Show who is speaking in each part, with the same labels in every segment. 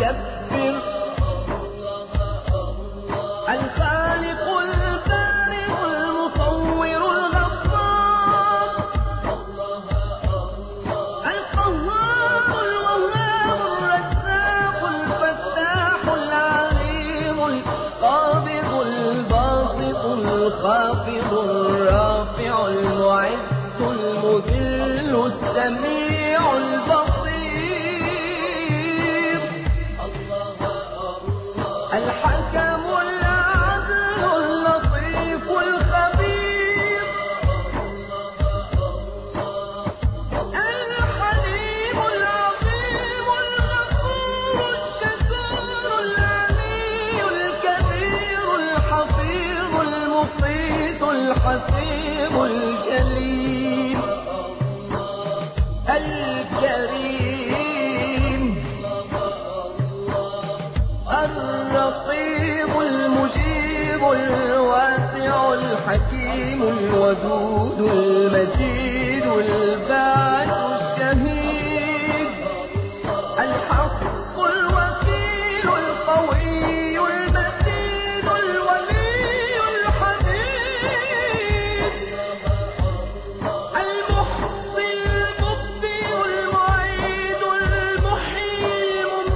Speaker 1: المتكبر الخالق البارئ المصور الغفار القهار الوهاب الرزاق الفتاح العليم القابض الباسط الخافض الرافع المعز المذل السميع البصير الحكم العدل اللطيف الخبير الحليم العظيم الغفور الشكور العلي الكبير الحفيظ المقيت الحسيب الجليل الكريم الرقيب المجيب الواسع الحكيم الودود المجيد الباعث الشهيد الحق الوكيل القوي المتين الولي الحميد المحصي المبدئ المعيد المحيي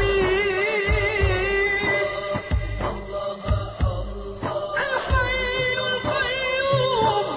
Speaker 1: المميت الحي القيوم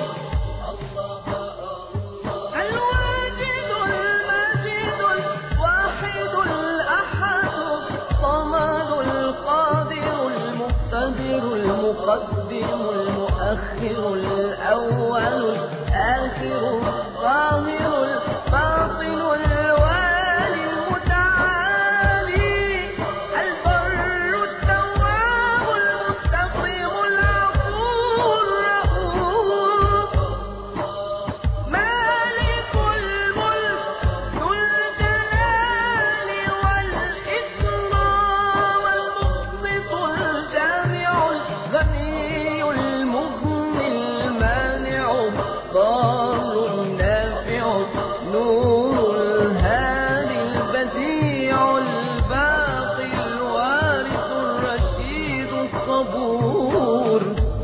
Speaker 1: الواجد الماجد الواحد الأحد الصمد القادر المقتدر المقدم المؤخر الأول الآخر الظاهر الباطن الوالي المتعالي البر التواب المستقيم العفو الرؤوف مالك الملك ذو الجلال والإكرام المقسط الجامع الغني المغني المانع الضار النافع نور الهادي البديع الباقي الوارث الرشيد الصبور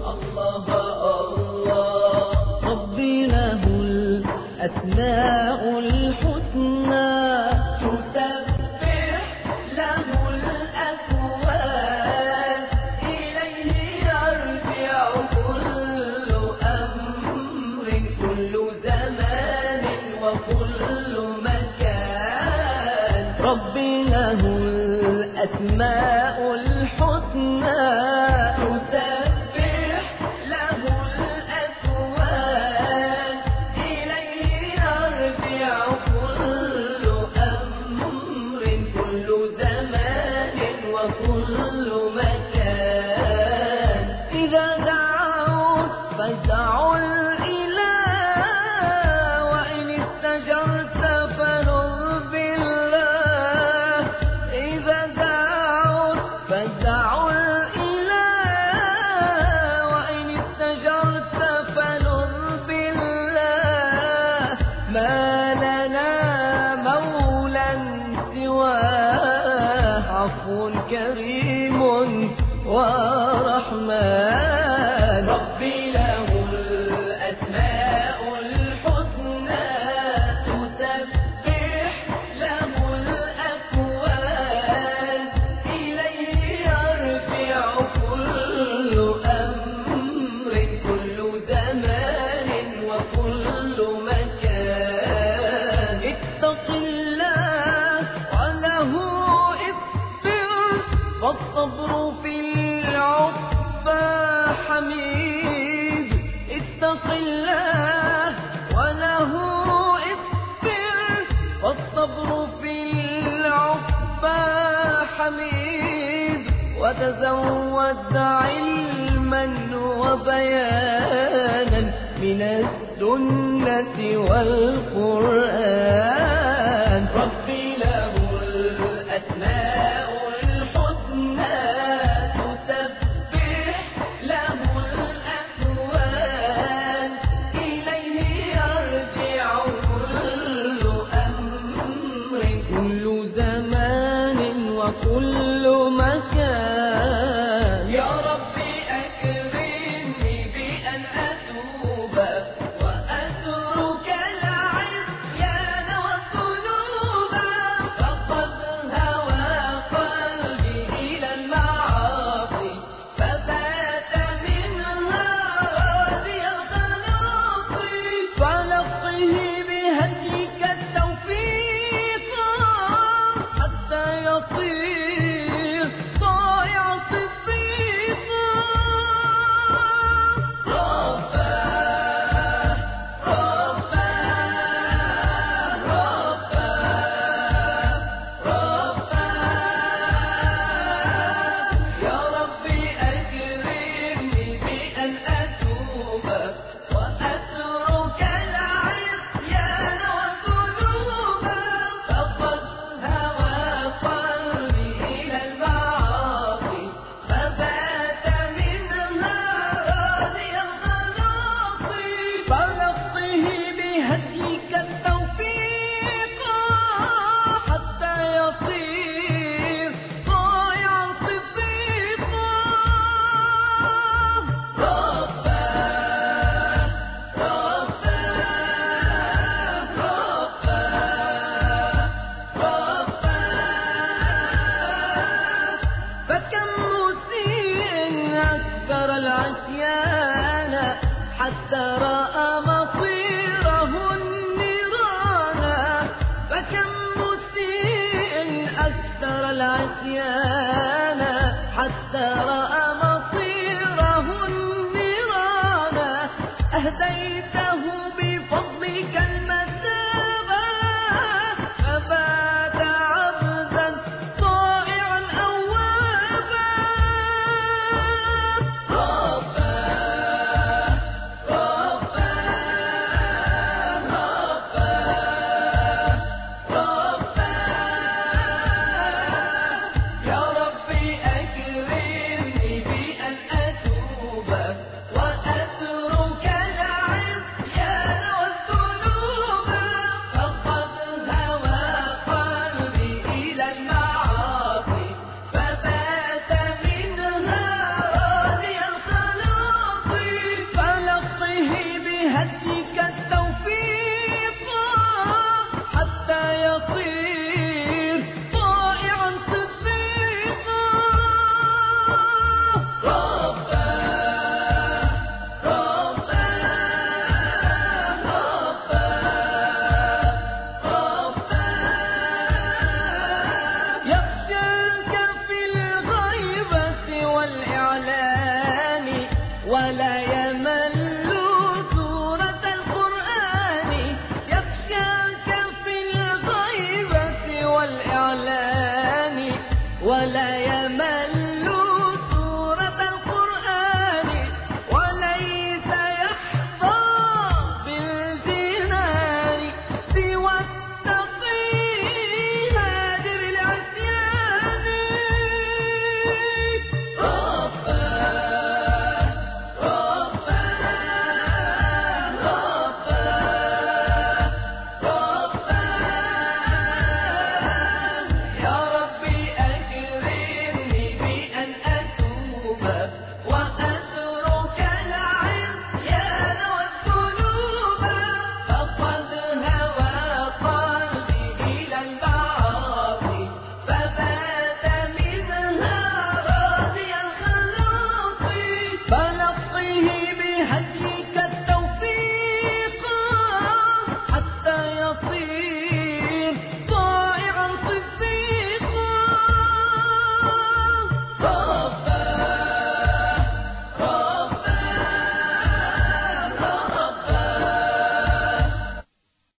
Speaker 1: ربي له الأسماء الحسنى تسبح له الأكوان إليه يرجع كل أمر كل زمان وكل مكان ربي له الأسماء الحسنى تسبح له الأكوان إليه يرجع كل أمر كل زمان وكل مكان إذا دعوت فادعوا الإله وإن استجرت فلذ بالله إذا دعوت فادعوا الإله وإن استجرت فلذ بالله ما لنا مولى سواه عفو كريم ورحمن ربي له الأسماء الحسنى تسبح له الأكوان إليه يرجع كل أمر كل زمان وكل مكان اتق الله وله اصبر والصبر في العقبى حميد اتق الله وله اصبر والصبر في العقبى حميد وتزود علما وبيانا من السنة والقرآن ربي له الأسماء الحسنى تسبح له الأكوان إليه يرجع كل أمر كل زمان وكل وكل مكان. يا ربي أكرمني بأن أتوب وأترك العصيان والذنوب، فقد هوى قلبي إلى المعاصي فبات منها راضي الخلاص. فلقه بهديك التوفيق حتى يطير ضائع صديقا. رباه رباه رباه يا ربي أكرمني بأن أتوب وأترك العصيان والذنوب، فقد هوى قلبي إلى المعاصي فبات منها راضي الخلاص. فلقه بهديك التوفيق حتى يطير ضائع صديقا. رباه رباه فكم مسيء أكثر العصيان حتى رأى مصيره النيران. فكم مسيء أكثر العصيان حتى رأى مصيره النيران. أهديته بفضلك المثابة فبات عبدا طائعا أوابا. رباه يا ربي أكرمني بأن أتوب وأترك العصيان والذنوب، فقد هوى قلبي إلى المعاصي فبات منها راضي الخلاص. فلقه بهديك التوفيق حتى يطير ضائعا صديقا. رباه يخشاك في الغيبة والإعلان ولا يمل سورة القرآن. يخشاك في الغيبة والإعلان ولا يمل